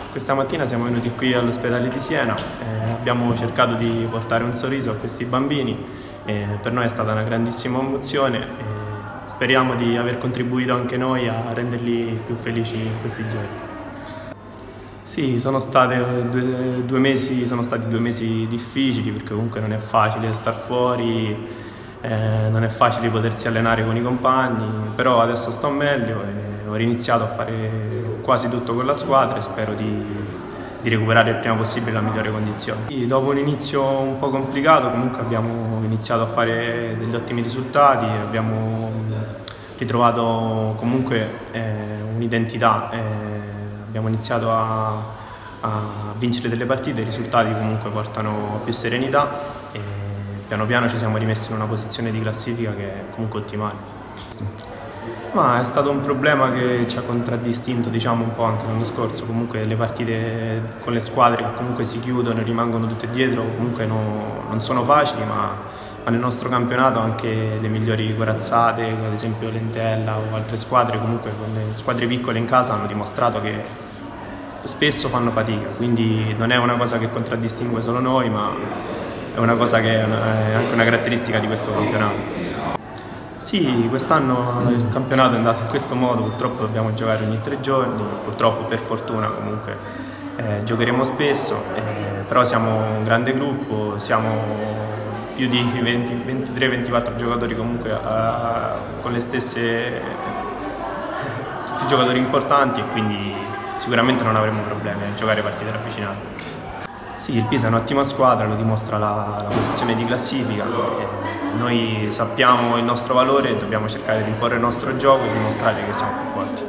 Questa mattina siamo venuti qui all'ospedale di Siena, abbiamo cercato di portare un sorriso a questi bambini, per noi è stata una grandissima emozione e speriamo di aver contribuito anche noi a renderli più felici in questi giorni. Sì, sono stati 2 mesi difficili, perché comunque non è facile star fuori, non è facile potersi allenare con i compagni, però adesso sto meglio e ho riniziato a fare quasi tutto con la squadra e spero di recuperare il prima possibile la migliore condizione. Sì, dopo un inizio un po' complicato comunque abbiamo iniziato a fare degli ottimi risultati, abbiamo ritrovato comunque un'identità, abbiamo iniziato a vincere delle partite, i risultati comunque portano più serenità e piano piano ci siamo rimessi in una posizione di classifica che è comunque ottimale. Ma è stato un problema che ci ha contraddistinto, diciamo, un po' anche l'anno scorso. Comunque le partite con le squadre che comunque si chiudono e rimangono tutte dietro comunque non sono facili, ma nel nostro campionato anche le migliori corazzate, ad esempio l'Entella o altre squadre, comunque con le squadre piccole in casa hanno dimostrato che spesso fanno fatica, quindi non è una cosa che contraddistingue solo noi, ma è una cosa che è anche una caratteristica di questo campionato. Sì, quest'anno il campionato è andato in questo modo, purtroppo dobbiamo giocare ogni 3 giorni, purtroppo per fortuna comunque giocheremo spesso, però siamo un grande gruppo, siamo più di 23-24 giocatori comunque con le stesse, tutti giocatori importanti e quindi sicuramente non avremo problemi a giocare partite ravvicinate. Sì, il Pisa è un'ottima squadra, lo dimostra la posizione di classifica. Noi sappiamo il nostro valore e dobbiamo cercare di imporre il nostro gioco e dimostrare che siamo più forti.